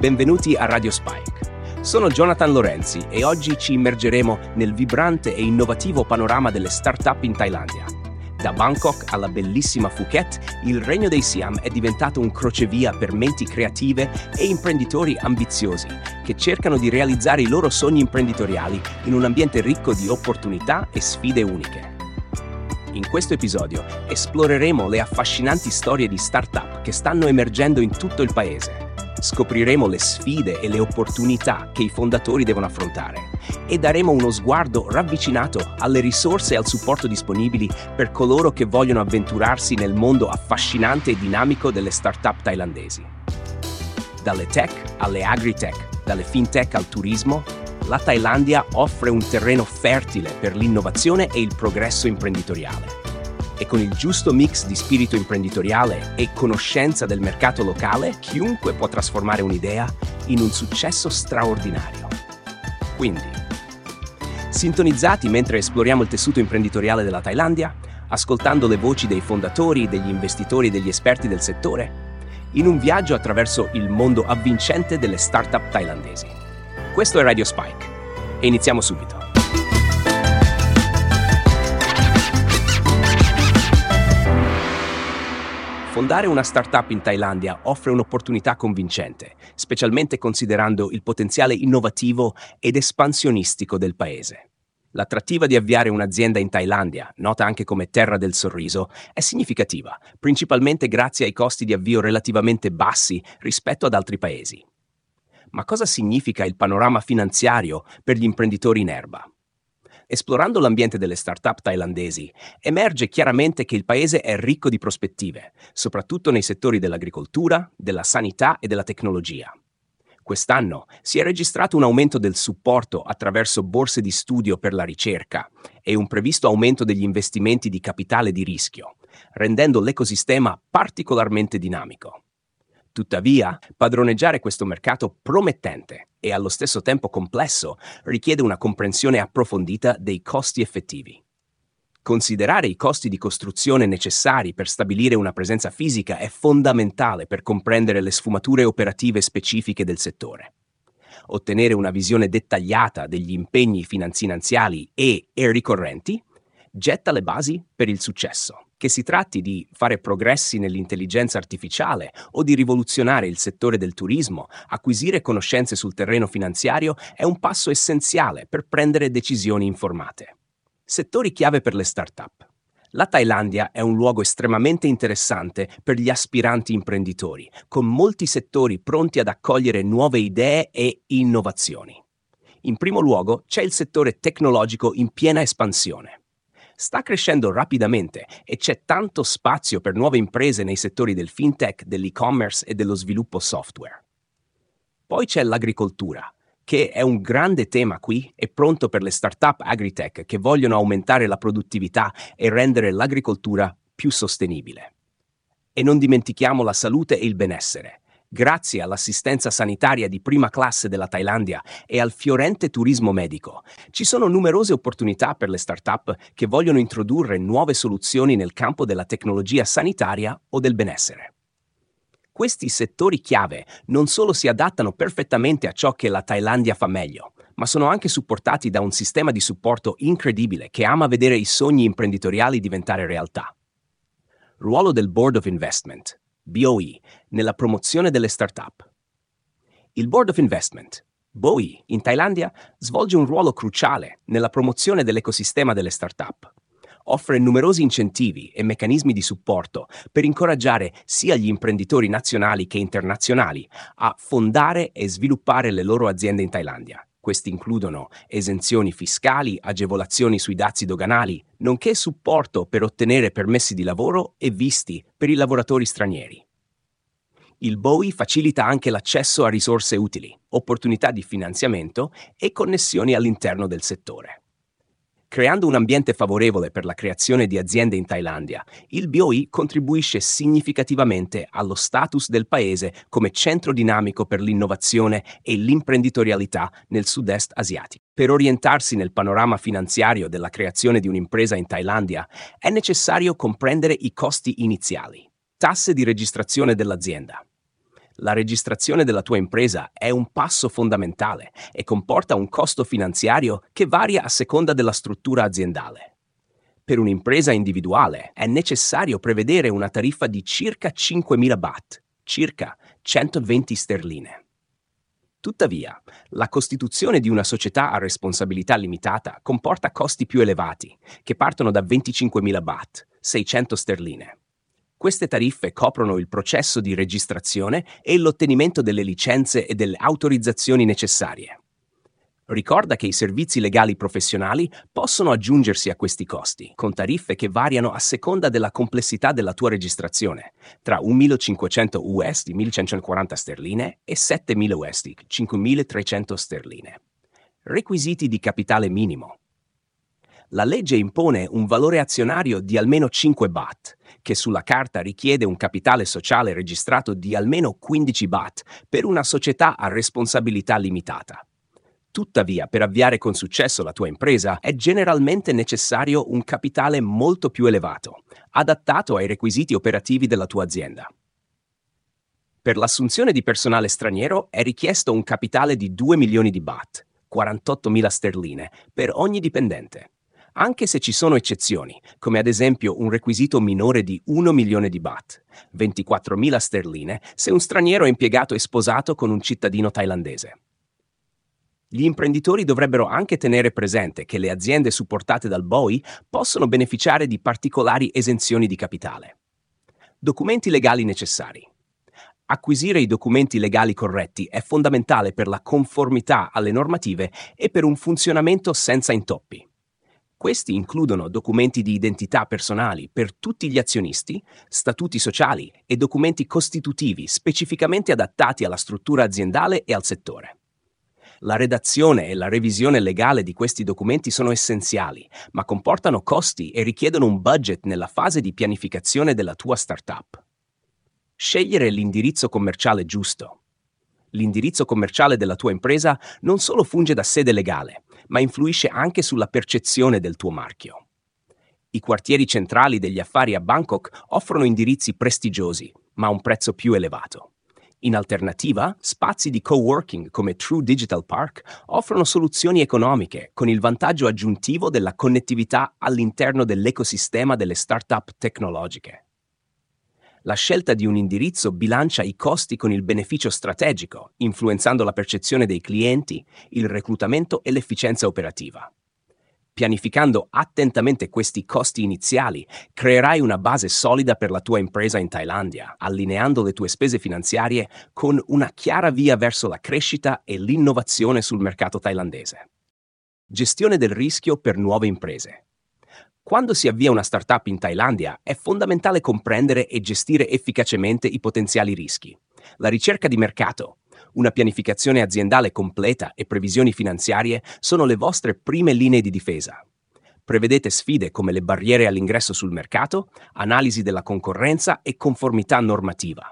Benvenuti a Radio Spike. Sono Jonathan Lorenzi e oggi ci immergeremo nel vibrante e innovativo panorama delle start-up in Thailandia. Da Bangkok alla bellissima Phuket, il Regno dei Siam è diventato un crocevia per menti creative e imprenditori ambiziosi che cercano di realizzare i loro sogni imprenditoriali in un ambiente ricco di opportunità e sfide uniche. In questo episodio esploreremo le affascinanti storie di start-up che stanno emergendo in tutto il paese. Scopriremo le sfide e le opportunità che i fondatori devono affrontare e daremo uno sguardo ravvicinato alle risorse e al supporto disponibili per coloro che vogliono avventurarsi nel mondo affascinante e dinamico delle start-up thailandesi. Dalle tech alle agri-tech, dalle fintech al turismo, la Thailandia offre un terreno fertile per l'innovazione e il progresso imprenditoriale. E con il giusto mix di spirito imprenditoriale e conoscenza del mercato locale, chiunque può trasformare un'idea in un successo straordinario. Quindi, sintonizzati mentre esploriamo il tessuto imprenditoriale della Thailandia, ascoltando le voci dei fondatori, degli investitori e degli esperti del settore, in un viaggio attraverso il mondo avvincente delle start-up thailandesi. Questo è Radio Spike e iniziamo subito. Fondare una startup in Thailandia offre un'opportunità convincente, specialmente considerando il potenziale innovativo ed espansionistico del paese. L'attrattiva di avviare un'azienda in Thailandia, nota anche come Terra del Sorriso, è significativa, principalmente grazie ai costi di avvio relativamente bassi rispetto ad altri paesi. Ma cosa significa il panorama finanziario per gli imprenditori in erba? Esplorando l'ambiente delle start-up thailandesi, emerge chiaramente che il paese è ricco di prospettive, soprattutto nei settori dell'agricoltura, della sanità e della tecnologia. Quest'anno si è registrato un aumento del supporto attraverso borse di studio per la ricerca e un previsto aumento degli investimenti di capitale di rischio, rendendo l'ecosistema particolarmente dinamico. Tuttavia, padroneggiare questo mercato promettente e allo stesso tempo complesso richiede una comprensione approfondita dei costi effettivi. Considerare i costi di costruzione necessari per stabilire una presenza fisica è fondamentale per comprendere le sfumature operative specifiche del settore. Ottenere una visione dettagliata degli impegni finanziari e ricorrenti getta le basi per il successo. Che si tratti di fare progressi nell'intelligenza artificiale o di rivoluzionare il settore del turismo, acquisire conoscenze sul terreno finanziario è un passo essenziale per prendere decisioni informate. Settori chiave per le start-up. La Thailandia è un luogo estremamente interessante per gli aspiranti imprenditori, con molti settori pronti ad accogliere nuove idee e innovazioni. In primo luogo c'è il settore tecnologico in piena espansione. Sta crescendo rapidamente e c'è tanto spazio per nuove imprese nei settori del fintech, dell'e-commerce e dello sviluppo software. Poi c'è l'agricoltura, che è un grande tema qui e pronto per le start-up agri-tech che vogliono aumentare la produttività e rendere l'agricoltura più sostenibile. E non dimentichiamo la salute e il benessere. Grazie all'assistenza sanitaria di prima classe della Thailandia e al fiorente turismo medico, ci sono numerose opportunità per le start-up che vogliono introdurre nuove soluzioni nel campo della tecnologia sanitaria o del benessere. Questi settori chiave non solo si adattano perfettamente a ciò che la Thailandia fa meglio, ma sono anche supportati da un sistema di supporto incredibile che ama vedere i sogni imprenditoriali diventare realtà. Ruolo del Board of Investment, BOE, nella promozione delle start-up. Il Board of Investment, BOE, in Thailandia svolge un ruolo cruciale nella promozione dell'ecosistema delle start-up. Offre numerosi incentivi e meccanismi di supporto per incoraggiare sia gli imprenditori nazionali che internazionali a fondare e sviluppare le loro aziende in Thailandia. Questi includono esenzioni fiscali, agevolazioni sui dazi doganali, nonché supporto per ottenere permessi di lavoro e visti per i lavoratori stranieri. Il BOE facilita anche l'accesso a risorse utili, opportunità di finanziamento e connessioni all'interno del settore. Creando un ambiente favorevole per la creazione di aziende in Thailandia, il BOE contribuisce significativamente allo status del paese come centro dinamico per l'innovazione e l'imprenditorialità nel sud-est asiatico. Per orientarsi nel panorama finanziario della creazione di un'impresa in Thailandia, è necessario comprendere i costi iniziali, tasse di registrazione dell'azienda, La registrazione della tua impresa è un passo fondamentale e comporta un costo finanziario che varia a seconda della struttura aziendale. Per un'impresa individuale è necessario prevedere una tariffa di circa 5.000 baht, circa 120 sterline. Tuttavia, la costituzione di una società a responsabilità limitata comporta costi più elevati, che partono da 25.000 baht, 600 sterline. Queste tariffe coprono il processo di registrazione e l'ottenimento delle licenze e delle autorizzazioni necessarie. Ricorda che i servizi legali professionali possono aggiungersi a questi costi, con tariffe che variano a seconda della complessità della tua registrazione, tra 1.500 USD, 1.140 sterline, e 7.000 USD, 5.300 sterline. Requisiti di capitale minimo. La legge impone un valore azionario di almeno 5 baht, che sulla carta richiede un capitale sociale registrato di almeno 15 baht per una società a responsabilità limitata. Tuttavia, per avviare con successo la tua impresa è generalmente necessario un capitale molto più elevato, adattato ai requisiti operativi della tua azienda. Per l'assunzione di personale straniero è richiesto un capitale di 2 milioni di baht, 48.000 sterline, per ogni dipendente. Anche se ci sono eccezioni, come ad esempio un requisito minore di 1 milione di baht, 24.000 sterline, se un straniero è impiegato e sposato con un cittadino thailandese. Gli imprenditori dovrebbero anche tenere presente che le aziende supportate dal BOI possono beneficiare di particolari esenzioni di capitale. Documenti legali necessari. Acquisire i documenti legali corretti è fondamentale per la conformità alle normative e per un funzionamento senza intoppi. Questi includono documenti di identità personali per tutti gli azionisti, statuti sociali e documenti costitutivi specificamente adattati alla struttura aziendale e al settore. La redazione e la revisione legale di questi documenti sono essenziali, ma comportano costi e richiedono un budget nella fase di pianificazione della tua startup. Scegliere l'indirizzo commerciale giusto. L'indirizzo commerciale della tua impresa non solo funge da sede legale, ma influisce anche sulla percezione del tuo marchio. I quartieri centrali degli affari a Bangkok offrono indirizzi prestigiosi, ma a un prezzo più elevato. In alternativa, spazi di coworking come True Digital Park offrono soluzioni economiche con il vantaggio aggiuntivo della connettività all'interno dell'ecosistema delle start-up tecnologiche. La scelta di un indirizzo bilancia i costi con il beneficio strategico, influenzando la percezione dei clienti, il reclutamento e l'efficienza operativa. Pianificando attentamente questi costi iniziali, creerai una base solida per la tua impresa in Thailandia, allineando le tue spese finanziarie con una chiara via verso la crescita e l'innovazione sul mercato thailandese. Gestione del rischio per nuove imprese. Quando si avvia una startup in Thailandia, è fondamentale comprendere e gestire efficacemente i potenziali rischi. La ricerca di mercato, una pianificazione aziendale completa e previsioni finanziarie sono le vostre prime linee di difesa. Prevedete sfide come le barriere all'ingresso sul mercato, analisi della concorrenza e conformità normativa.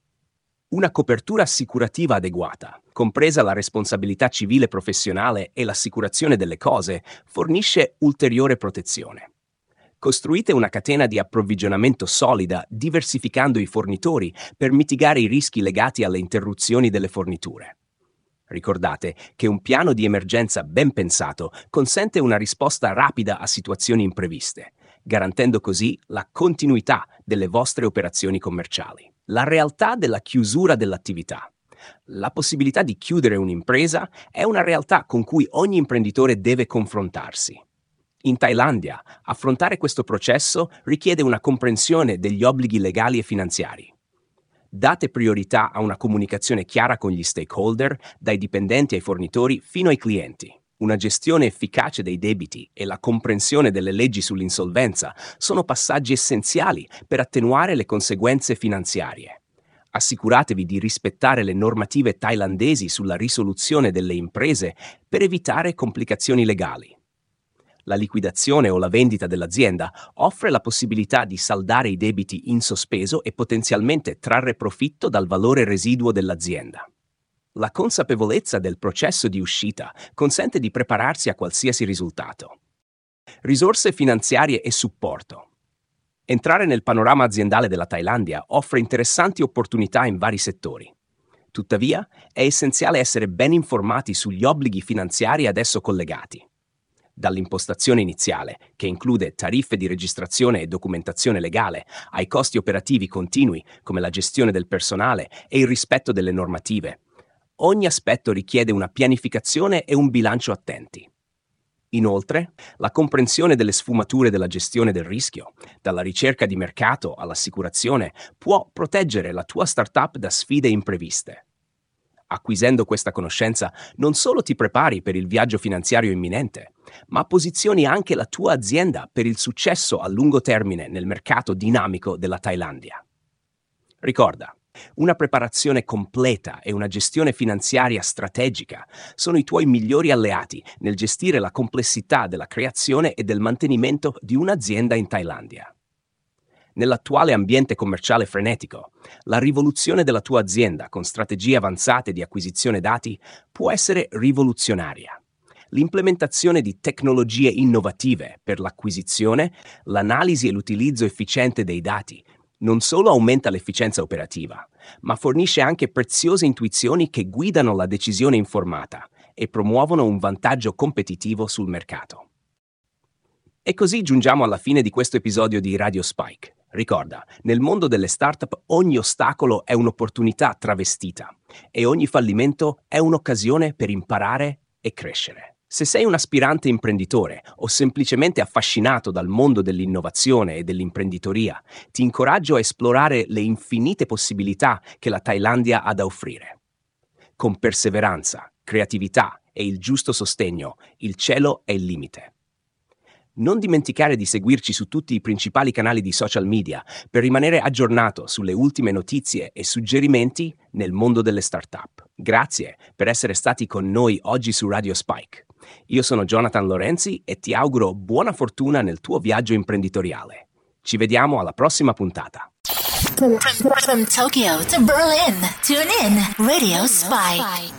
Una copertura assicurativa adeguata, compresa la responsabilità civile professionale e l'assicurazione delle cose, fornisce ulteriore protezione. Costruite una catena di approvvigionamento solida, diversificando i fornitori per mitigare i rischi legati alle interruzioni delle forniture. Ricordate che un piano di emergenza ben pensato consente una risposta rapida a situazioni impreviste, garantendo così la continuità delle vostre operazioni commerciali. La realtà della chiusura dell'attività. La possibilità di chiudere un'impresa è una realtà con cui ogni imprenditore deve confrontarsi. In Thailandia, affrontare questo processo richiede una comprensione degli obblighi legali e finanziari. Date priorità a una comunicazione chiara con gli stakeholder, dai dipendenti ai fornitori fino ai clienti. Una gestione efficace dei debiti e la comprensione delle leggi sull'insolvenza sono passaggi essenziali per attenuare le conseguenze finanziarie. Assicuratevi di rispettare le normative thailandesi sulla risoluzione delle imprese per evitare complicazioni legali. La liquidazione o la vendita dell'azienda offre la possibilità di saldare i debiti in sospeso e potenzialmente trarre profitto dal valore residuo dell'azienda. La consapevolezza del processo di uscita consente di prepararsi a qualsiasi risultato. Risorse finanziarie e supporto. Entrare nel panorama aziendale della Thailandia offre interessanti opportunità in vari settori. Tuttavia, è essenziale essere ben informati sugli obblighi finanziari ad esso collegati. Dall'impostazione iniziale, che include tariffe di registrazione e documentazione legale, ai costi operativi continui, come la gestione del personale e il rispetto delle normative. Ogni aspetto richiede una pianificazione e un bilancio attenti. Inoltre, la comprensione delle sfumature della gestione del rischio, dalla ricerca di mercato all'assicurazione, può proteggere la tua startup da sfide impreviste. Acquisendo questa conoscenza, non solo ti prepari per il viaggio finanziario imminente, ma posizioni anche la tua azienda per il successo a lungo termine nel mercato dinamico della Thailandia. Ricorda, una preparazione completa e una gestione finanziaria strategica sono i tuoi migliori alleati nel gestire la complessità della creazione e del mantenimento di un'azienda in Thailandia. Nell'attuale ambiente commerciale frenetico, la rivoluzione della tua azienda con strategie avanzate di acquisizione dati può essere rivoluzionaria. L'implementazione di tecnologie innovative per l'acquisizione, l'analisi e l'utilizzo efficiente dei dati non solo aumenta l'efficienza operativa, ma fornisce anche preziose intuizioni che guidano la decisione informata e promuovono un vantaggio competitivo sul mercato. E così giungiamo alla fine di questo episodio di Radio Spike. Ricorda, nel mondo delle startup ogni ostacolo è un'opportunità travestita e ogni fallimento è un'occasione per imparare e crescere. Se sei un aspirante imprenditore o semplicemente affascinato dal mondo dell'innovazione e dell'imprenditoria, ti incoraggio a esplorare le infinite possibilità che la Thailandia ha da offrire. Con perseveranza, creatività e il giusto sostegno, il cielo è il limite. Non dimenticare di seguirci su tutti i principali canali di social media per rimanere aggiornato sulle ultime notizie e suggerimenti nel mondo delle startup. Grazie per essere stati con noi oggi su Radio Spike. Io sono Jonathan Lorenzi e ti auguro buona fortuna nel tuo viaggio imprenditoriale. Ci vediamo alla prossima puntata. From Tokyo to Berlin, tune in Radio Spike.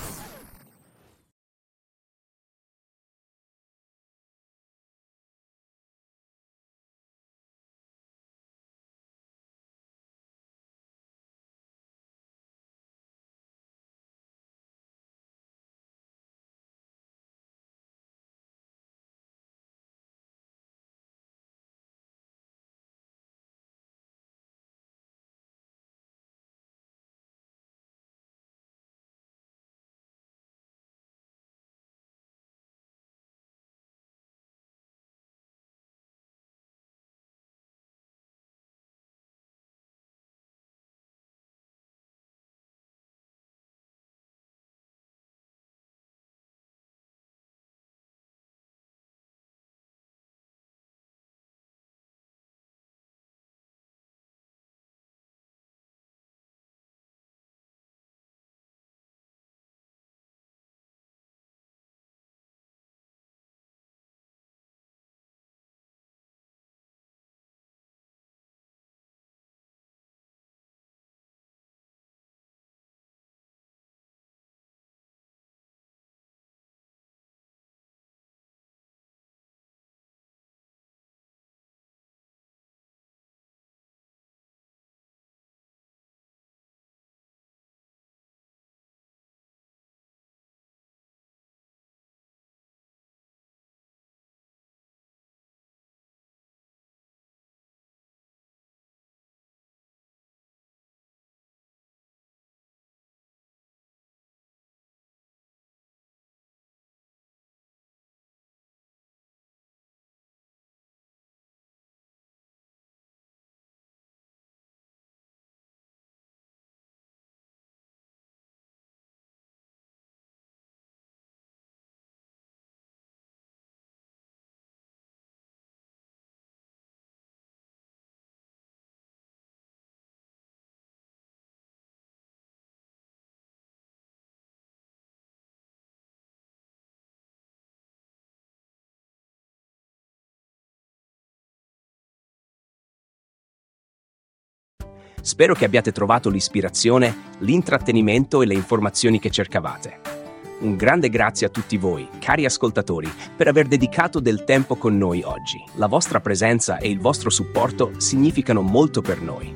Spero che abbiate trovato l'ispirazione, l'intrattenimento e le informazioni che cercavate. Un grande grazie a tutti voi, cari ascoltatori, per aver dedicato del tempo con noi oggi. La vostra presenza e il vostro supporto significano molto per noi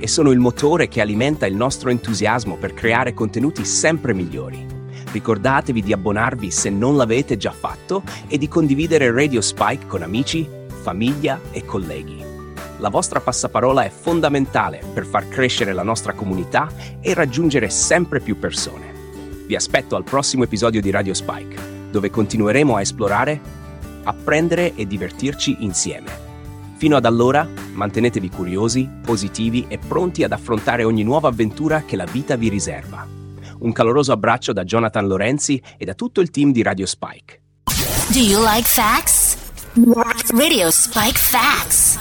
e sono il motore che alimenta il nostro entusiasmo per creare contenuti sempre migliori. Ricordatevi di abbonarvi se non l'avete già fatto e di condividere Radio Spike con amici, famiglia e colleghi. La vostra passaparola è fondamentale per far crescere la nostra comunità e raggiungere sempre più persone. Vi aspetto al prossimo episodio di Radio Spike, dove continueremo a esplorare, apprendere e divertirci insieme. Fino ad allora, mantenetevi curiosi, positivi e pronti ad affrontare ogni nuova avventura che la vita vi riserva. Un caloroso abbraccio da Jonathan Lorenzi e da tutto il team di Radio Spike. Do you like facts? Radio Spike Facts.